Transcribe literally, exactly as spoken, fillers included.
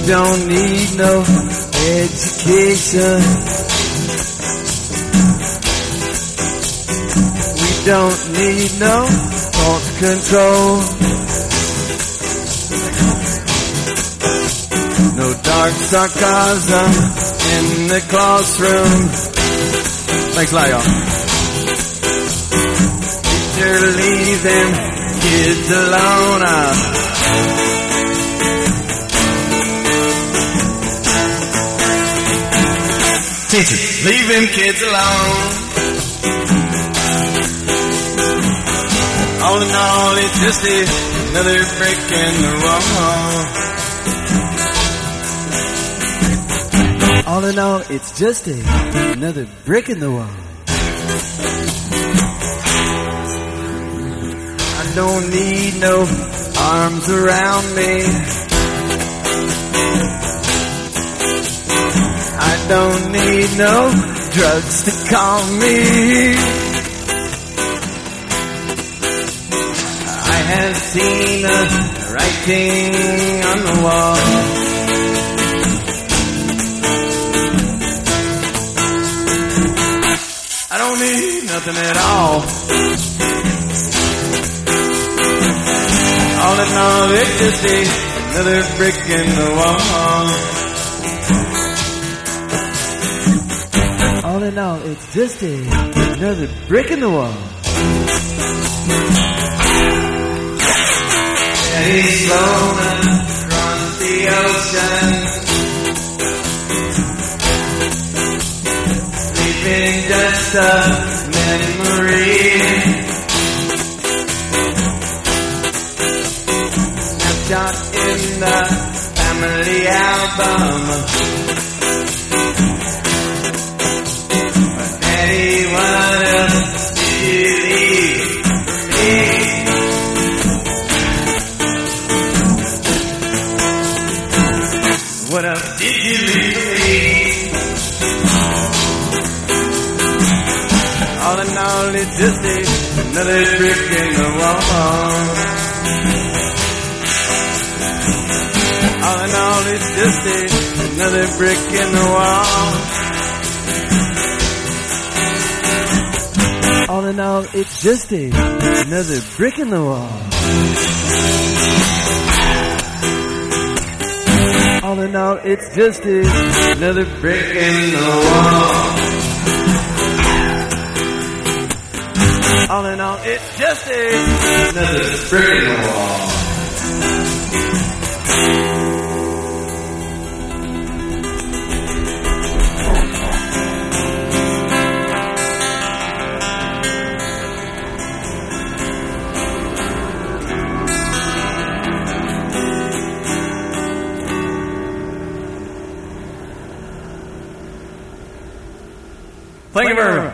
don't need no education. We don't need no thought control. No dark sarcasm in the classroom. Thanks a lot, y'all. Teacher, leave them kids alone. Uh, Teacher, leave them kids alone. All in all, it's just another brick in the wall. All in all, it's just a, another brick in the wall. I don't need no arms around me. I don't need no drugs to calm me. I have seen a writing on the wall. I don't need nothing at all. All in all, it's just another brick in the wall. All in all, it's just a, another brick in the wall. Daddy's flown across the ocean, leaving just a memory. Snapshot in the family album. Daddy, what else did you leave me? What else did you leave me? All in all, it's just another brick in the wall. All in all, it's just another brick in the wall. All in all, it's just a, another brick in the wall. All in all, it's just a, another brick in the wall. All in all, it's just a, another brick in the wall. Thank you very much.